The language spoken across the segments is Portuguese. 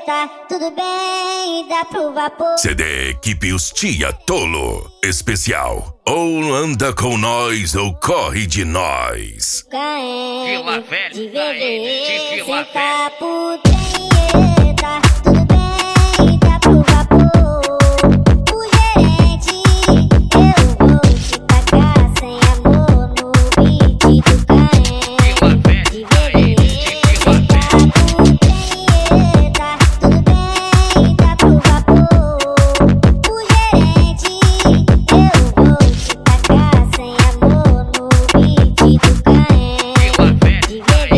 treta, tudo bem, dá pro vapor. CD Equipe Os Tia Tolo Especial. Ou anda com nós ou corre de nós. Vila Velha, de bebê, de Vila senta pro treta, tudo bem, dá pro vapor. O gerente, eu vou te tacar sem amor no beat do carente. De bebê, senta pro treta, tudo bem, dá pro vapor. O gerente, eu vou te tacar sem amor no beat do carente.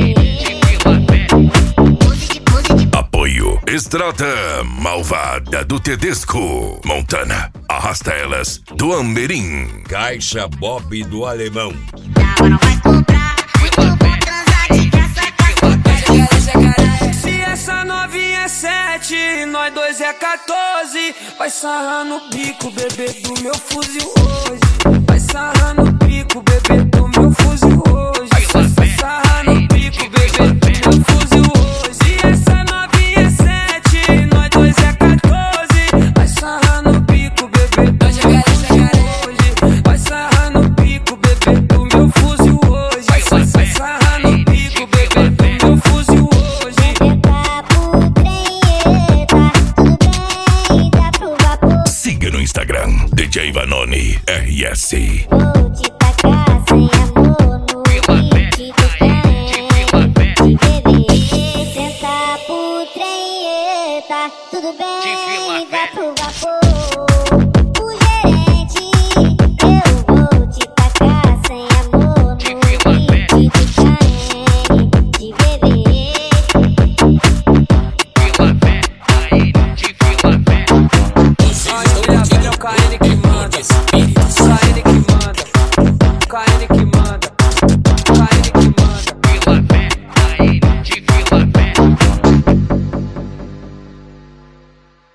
Apoio Estrada Malvada do Tedesco Montana. Arrasta elas do Amerim. Caixa Bob do Alemão. Não vai comprar, muito bom transar de graça. Se essa novinha é 7, nós dois é 14. Vai sarrar no bico, bebê, do meu fuzil hoje. Vai sarrar no bico, bebê, do meu fuzil hoje. Vai sarrar no bico, bebê, do meu fuzil hoje. Se essa novinha é 7, nós dois é 14. Vai sarrar no bico, bebê, do meu fuzil hoje. Vai sarrar no bico, bebê, do meu fuzil hoje. Vai sarrar no bico, bebê, do meu fuzil hoje. Siga no Instagram DJ Vanoni RS. Vou te tacar sem amor no beat do carente. De bebê, senta pro trem, eita, tudo bem, dá pro vapor. O gerente, eu vou te tacar sem amor no beat do carente. De bebê. Só em Vila Velha é o KN que manda. Só em